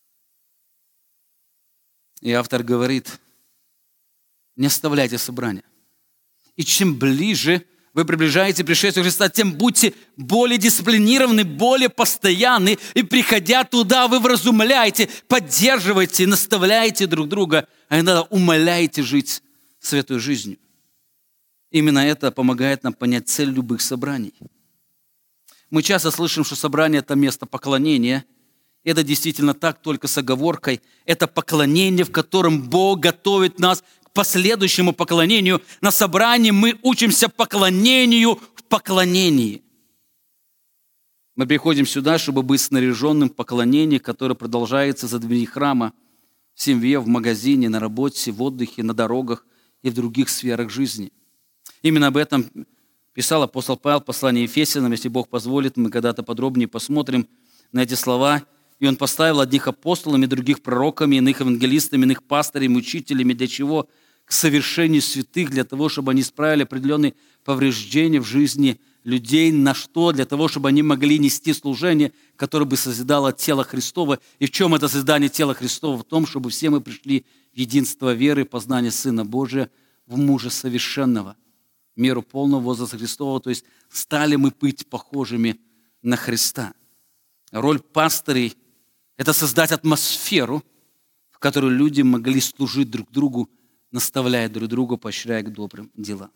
И автор говорит, не оставляйте собрания. И чем ближе вы приближаете пришествие Христа, тем будьте более дисциплинированы, более постоянны. И приходя туда, вы вразумляете, поддерживаете, наставляете друг друга, а иногда умоляете жить святой жизнью. Именно это помогает нам понять цель любых собраний. Мы часто слышим, что собрание – это место поклонения. Это действительно так, только с оговоркой. Это поклонение, в котором Бог готовит нас к последующему поклонению. На собрании мы учимся поклонению в поклонении. Мы приходим сюда, чтобы быть снаряженным в поклонении, которое продолжается за дверьми храма, в семье, в магазине, на работе, в отдыхе, на дорогах и в других сферах жизни. Именно об этом писал апостол Павел в послании Ефесянам. Если Бог позволит, мы когда-то подробнее посмотрим на эти слова. И он поставил одних апостолами, других пророками, иных евангелистами, иных пастырями, учителями. Для чего? К совершению святых, для того, чтобы они исправили определенные повреждения в жизни людей. На что? Для того, чтобы они могли нести служение, которое бы созидало тело Христово. И в чем это созидание тела Христова? В том, чтобы все мы пришли в единство веры и познание Сына Божия, в мужа совершенного, меру полного возраста Христова, то есть стали мы быть похожими на Христа. Роль пастырей – это создать атмосферу, в которой люди могли служить друг другу, наставляя друг друга, поощряя к добрым делам.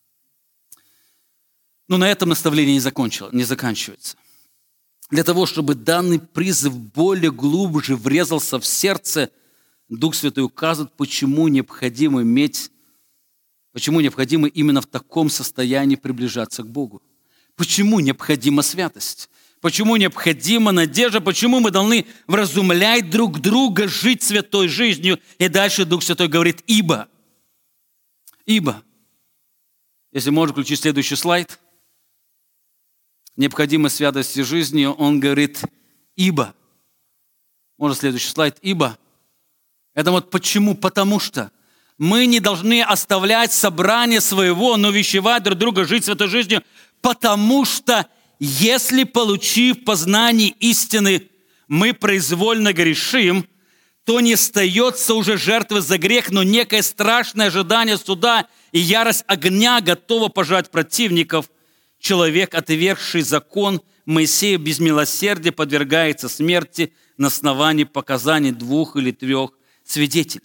Но на этом наставление не, закончилось, не заканчивается. Для того, чтобы данный призыв более глубже врезался в сердце, Дух Святой указывает, почему необходимо иметь Почему необходимо именно в таком состоянии приближаться к Богу? Почему необходима святость? Почему необходима надежда? Почему мы должны вразумлять друг друга, жить святой жизнью? И дальше Дух Святой говорит «ибо». Ибо. Если можно включить следующий слайд. Необходимость святости жизни, он говорит «ибо». Можно следующий слайд «ибо». Это вот почему? Потому что мы не должны оставлять собрание своего, но увещевать друг друга жить святой жизнью, потому что если, получив познание истины, мы произвольно грешим, то не остается уже жертвы за грех, но некое страшное ожидание суда и ярость огня готова пожать противников. Человек, отвергший закон Моисея без милосердия, подвергается смерти на основании показаний двух или трех свидетелей.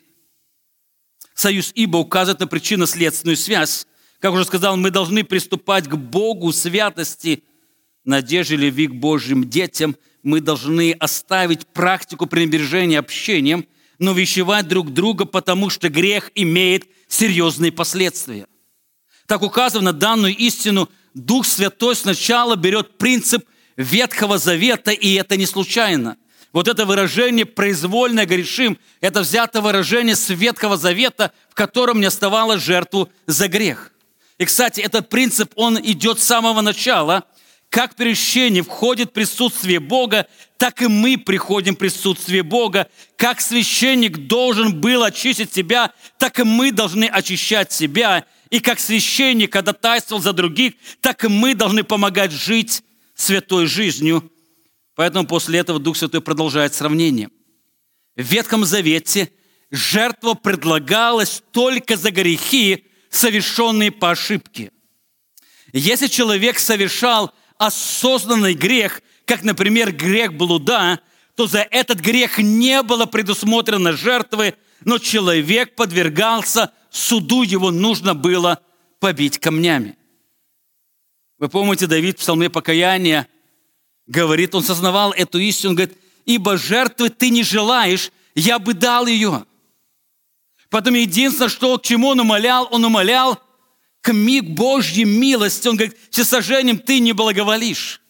Союз «ибо» указывает на причинно-следственную связь. Как уже сказал, мы должны приступать к Богу святости, надежде любви к Божьим детям. Мы должны оставить практику пренебрежения общением, но увещевать друг друга, потому что грех имеет серьезные последствия. Так указывая на данную истину, Дух Святой сначала берет принцип Ветхого Завета, и это не случайно. Вот это выражение «произвольно грешим» – это взято выражение с Ветхого Завета, в котором не оставалось жертву за грех. И, кстати, этот принцип, он идет с самого начала. Как при крещении входит присутствие Бога, так и мы приходим в присутствие Бога. Как священник должен был очистить себя, так и мы должны очищать себя. И как священник ходатайствовал за других, так и мы должны помогать жить святой жизнью. Поэтому после этого Дух Святой продолжает сравнение. В Ветхом Завете жертва предлагалась только за грехи, совершенные по ошибке. Если человек совершал осознанный грех, как, например, грех блуда, то за этот грех не было предусмотрено жертвы, но человек подвергался суду, его нужно было побить камнями. Вы помните, Давид в псалме покаяния говорит, он сознавал эту истину, он говорит, ибо жертвы ты не желаешь, я бы дал ее. Потом единственное, что, к чему он умолял, он умолял к миг Божьей милости. Он говорит, всесожжением ты не благоволишь.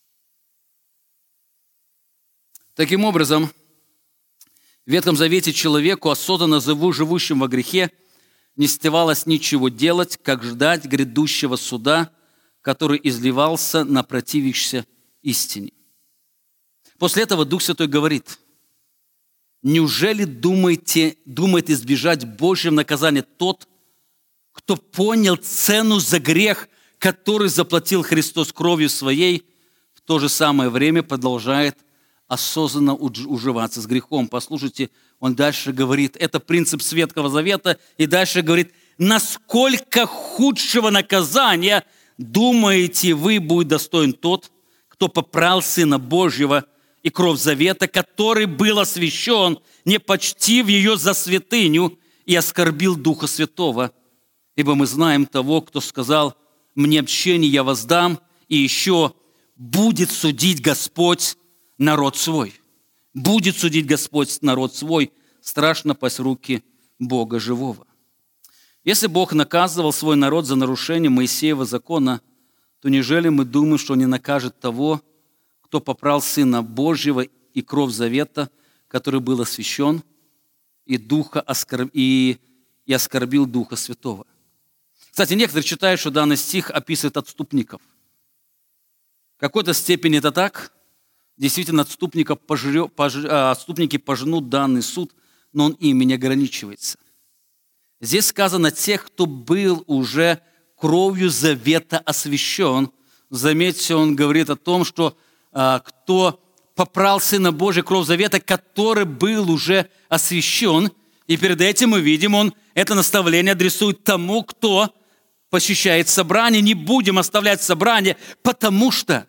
Таким образом, в Ветхом Завете человеку, осознанно живущему во грехе, не оставалось ничего делать, как ждать грядущего суда, который изливался на противящихся истине. После этого Дух Святой говорит, неужели думаете, думает избежать Божьего наказания тот, кто понял цену за грех, который заплатил Христос кровью своей, в то же самое время продолжает осознанно уживаться с грехом. Послушайте, он дальше говорит, это принцип Ветхого Завета, и дальше говорит, насколько худшего наказания, думаете вы, будет достоин тот, кто попрал Сына Божьего и кровь завета, который был освящен, не почтив ее за святыню, и оскорбил Духа Святого. Ибо мы знаем того, кто сказал, мне общение я воздам, и еще будет судить Господь народ свой. Будет судить Господь народ свой, страшно пасть в руки Бога живого. Если Бог наказывал свой народ за нарушение Моисеева закона, то неужели мы думаем, что не накажет того, кто попрал Сына Божьего и кровь завета, который был освящен, и, духа оскорб... и... и оскорбил Духа Святого? Кстати, некоторые считают, что данный стих описывает отступников. В какой-то степени это так. Действительно, отступников пожрё... пож... отступники пожнут данный суд, но он ими не ограничивается. Здесь сказано тех, кто был уже кровью завета освящен. Заметьте, он говорит о том, что а, кто попрал Сына Божия, кровь завета, который был уже освящен. И перед этим мы видим, он это наставление адресует тому, кто посещает собрание. Не будем оставлять собрание, потому что,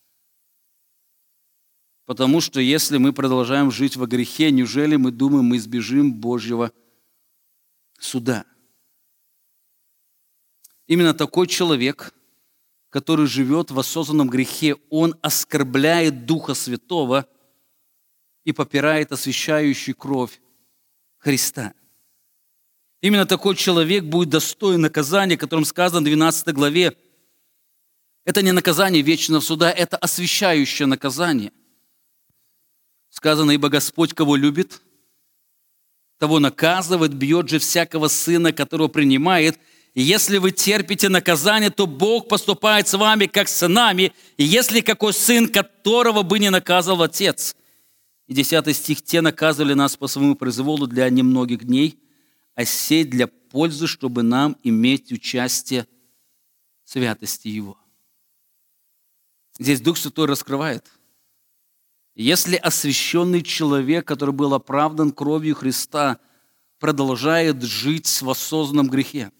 потому что если мы продолжаем жить во грехе, неужели мы думаем, мы избежим Божьего суда? Именно такой человек, который живет в осознанном грехе, он оскорбляет Духа Святого и попирает освящающую кровь Христа. Именно такой человек будет достоин наказания, о котором сказано в двенадцатой главе. Это не наказание вечного суда, это освящающее наказание. Сказано, ибо Господь, кого любит, того наказывает, бьет же всякого сына, которого принимает. И если вы терпите наказание, то Бог поступает с вами, как с сынами. И если какой сын, которого бы не наказывал отец. И десятый стих. Те наказывали нас по своему произволу для немногих дней, а сей для пользы, чтобы нам иметь участие в святости Его. Здесь Дух Святой раскрывает. Если освященный человек, который был оправдан кровью Христа, продолжает жить в осознанном грехе,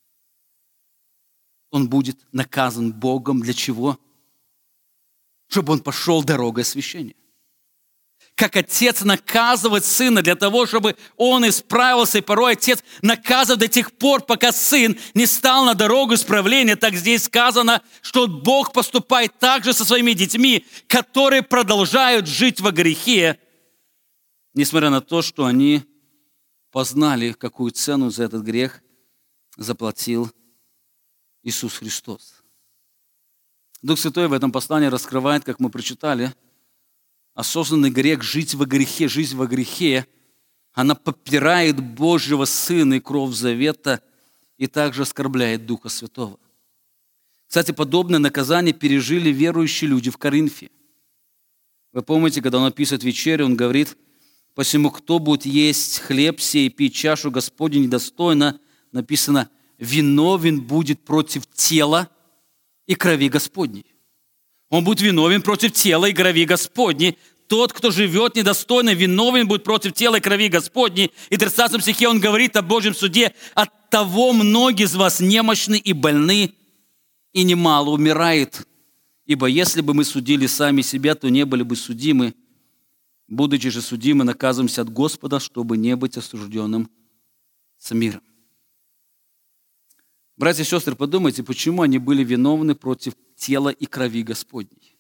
он будет наказан Богом. Для чего? Чтобы он пошел дорогой освящения. Как отец наказывает сына для того, чтобы он исправился, и порой отец наказывает до тех пор, пока сын не стал на дорогу исправления. Так здесь сказано, что Бог поступает так же со своими детьми, которые продолжают жить во грехе, несмотря на то, что они познали, какую цену за этот грех заплатил Иисус Христос. Дух Святой в этом послании раскрывает, как мы прочитали, осознанный грех, жить во грехе, жизнь во грехе, она попирает Божьего Сына и кровь завета и также оскорбляет Духа Святого. Кстати, подобное наказание пережили верующие люди в Коринфе. Вы помните, когда он описывает вечерю, он говорит, «Посему кто будет есть хлеб сей и пить чашу Господню недостойно», написано, «виновен будет против тела и крови Господней». Он будет виновен против тела и крови Господней. тот, кто живет недостойно, виновен будет против тела и крови Господней. И в тридцатом стихе он говорит о Божьем суде. От того многие из вас немощны и больны, и немало умирает. Ибо если бы мы судили сами себя, то не были бы судимы. Будучи же судимы, наказываемся от Господа, чтобы не быть осужденным с миром. Братья и сестры, подумайте, почему они были виновны против тела и крови Господней.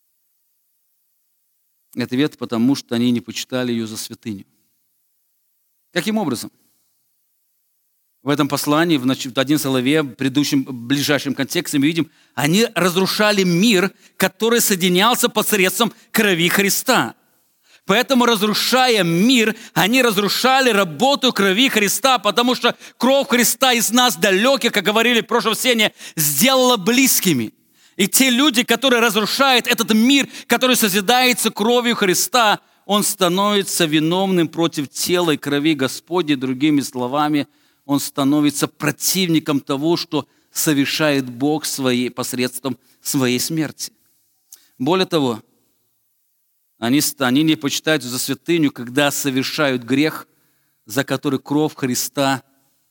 Ответ, потому что они не почитали ее за святыню. Каким образом? В этом послании, в одиннадцатой главе, в предыдущем, ближайшем контексте, мы видим, они разрушали мир, который соединялся посредством крови Христа. Поэтому, разрушая мир, они разрушали работу крови Христа, потому что кровь Христа из нас далеких, как говорили в прошлом сене, сделала близкими. И те люди, которые разрушают этот мир, который созидается кровью Христа, он становится виновным против тела и крови Господней. Другими словами, он становится противником того, что совершает Бог своей, посредством своей смерти. Более того, они, они не почитают за святыню, когда совершают грех, за который кровь Христа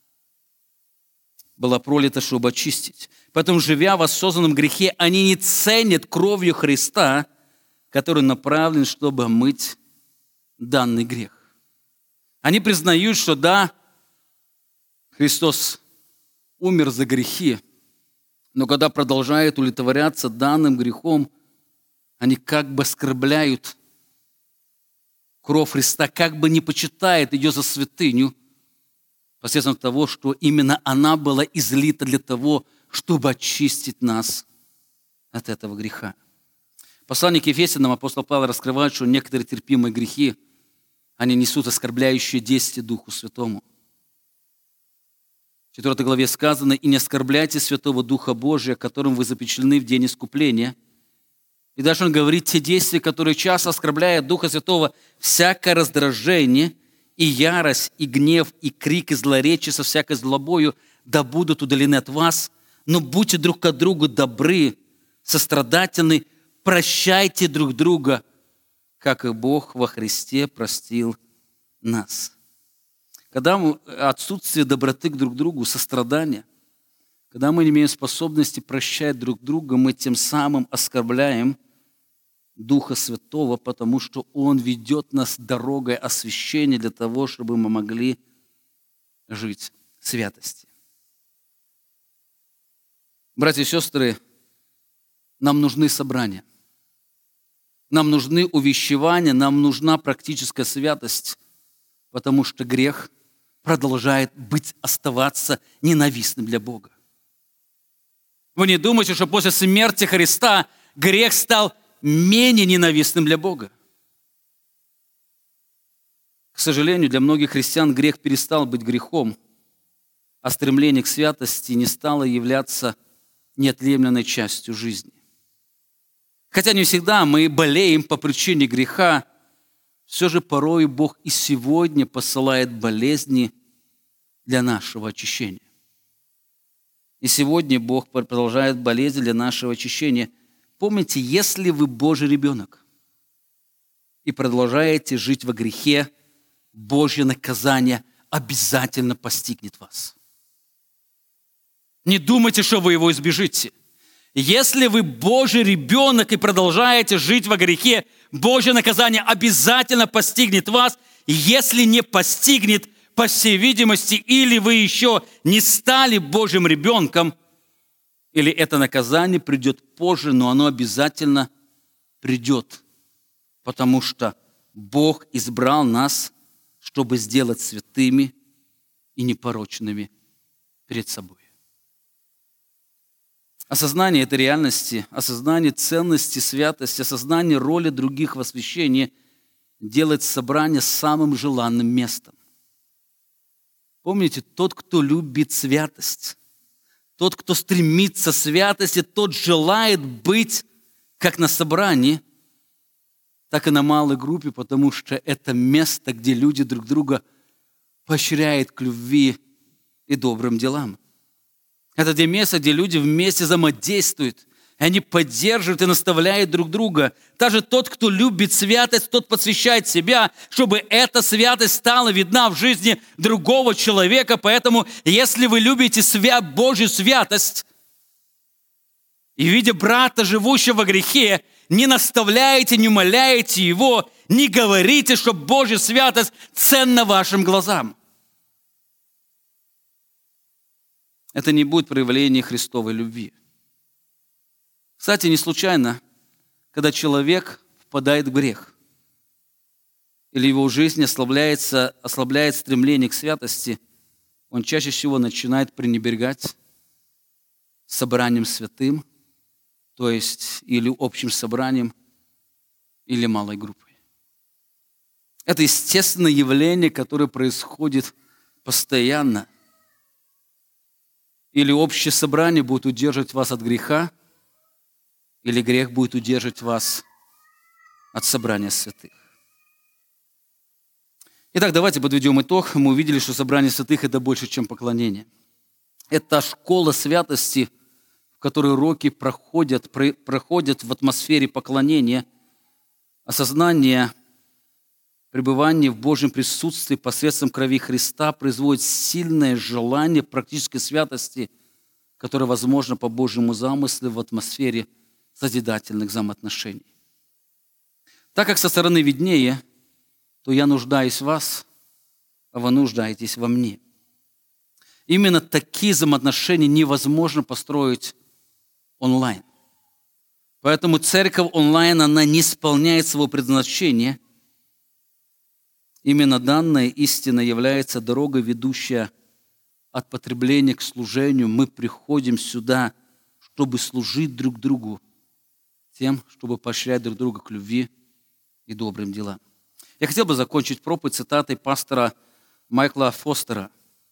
была пролита, чтобы очистить. Поэтому, живя в осознанном грехе, они не ценят кровью Христа, который направлен, чтобы омыть данный грех. Они признают, что да, Христос умер за грехи, но когда продолжают удовлетворяться данным грехом, они как бы оскорбляют кровь Христа, как бы не почитают ее за святыню, посредством того, что именно она была излита для того, чтобы очистить нас от этого греха. Послание к Ефесянам апостол Павел раскрывает, что некоторые терпимые грехи, они несут оскорбляющие действия Духу Святому. В четвёртой главе сказано: «И не оскорбляйте Святого Духа Божия, которым вы запечатлены в день искупления». И дальше он говорит, те действия, которые часто оскорбляют Духа Святого, всякое раздражение, и ярость, и гнев, и крик, и злоречие со всякой злобою, да будут удалены от вас, но будьте друг к другу добры, сострадательны, прощайте друг друга, как и Бог во Христе простил нас. Когда мы, отсутствие доброты к друг другу, сострадания, когда мы не имеем способности прощать друг друга, мы тем самым оскорбляем Духа Святого, потому что Он ведет нас дорогой освящения для того, чтобы мы могли жить в святости. Братья и сестры, нам нужны собрания. Нам нужны увещевания, нам нужна практическая святость, потому что грех продолжает быть, оставаться ненавистным для Бога. Вы не думаете, что после смерти Христа грех стал менее ненавистным для Бога? К сожалению, для многих христиан грех перестал быть грехом, а стремление к святости не стало являться неотъемлемой частью жизни. Хотя не всегда мы болеем по причине греха, все же порой Бог и сегодня посылает болезни для нашего очищения. И сегодня Бог продолжает болезни для нашего очищения. Помните, если вы Божий ребенок и продолжаете жить во грехе, Божье наказание обязательно постигнет вас. Не думайте, что вы его избежите. Если вы Божий ребенок и продолжаете жить во грехе, Божье наказание обязательно постигнет вас. Если не постигнет, по всей видимости, или вы еще не стали Божьим ребенком, или это наказание придет позже, но оно обязательно придет, потому что Бог избрал нас, чтобы сделать святыми и непорочными перед собой. Осознание этой реальности, осознание ценности святости, осознание роли других в освящении делает собрание самым желанным местом. Помните, тот, кто любит святость, тот, кто стремится к святости, тот желает быть как на собрании, так и на малой группе, потому что это место, где люди друг друга поощряют к любви и добрым делам. Это те места, где люди вместе взаимодействуют, И они поддерживают и наставляют друг друга. Даже тот, кто любит святость, тот посвящает себя, чтобы эта святость стала видна в жизни другого человека. Поэтому, если вы любите свя... Божью святость, и видя брата, живущего во грехе, не наставляете, не умоляете его, не говорите, что Божья святость ценна вашим глазам. Это не будет проявление Христовой любви. Кстати, не случайно, когда человек впадает в грех, или его жизнь ослабляется, ослабляет стремление к святости, он чаще всего начинает пренебрегать собранием святым, то есть или общим собранием, или малой группой. Это естественное явление, которое происходит постоянно. Или общее собрание будет удерживать вас от греха, или грех будет удерживать вас от собрания святых. Итак, давайте подведем итог. Мы увидели, что собрание святых – это больше, чем поклонение. Это школа святости, в которой уроки проходят, проходят в атмосфере поклонения, осознание пребывания в Божьем присутствии посредством крови Христа производит сильное желание практической святости, которая возможна по Божьему замыслу в атмосфере созидательных взаимоотношений. Так как со стороны виднее, то я нуждаюсь в вас, а вы нуждаетесь во мне. Именно такие взаимоотношения невозможно построить онлайн. Поэтому церковь онлайн, она не исполняет своего предназначения. Именно данная истина является дорогой, ведущая от потребления к служению. Мы приходим сюда, чтобы служить друг другу, тем, чтобы поощрять друг друга к любви и добрым делам. Я хотел бы закончить проповедь цитатой пастора Майкла Фостера.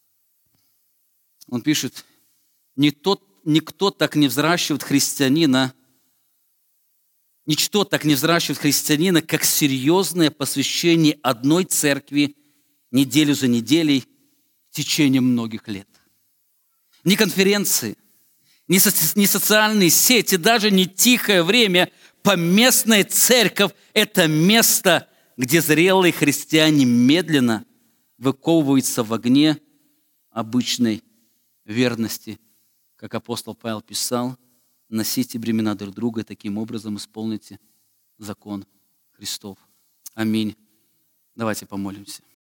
Он пишет: «Никто, никто так не взращивает христианина, ничто так не взращивает христианина, как серьезное посвящение одной церкви неделю за неделей в течение многих лет. Ни конференции, ни, соци, ни социальные сети, даже не тихое время, поместная церковь – это место, где зрелые христиане медленно выковываются в огне обычной верности, как апостол Павел писал: носите бремена друг друга, и таким образом исполните закон Христов». Аминь. Давайте помолимся.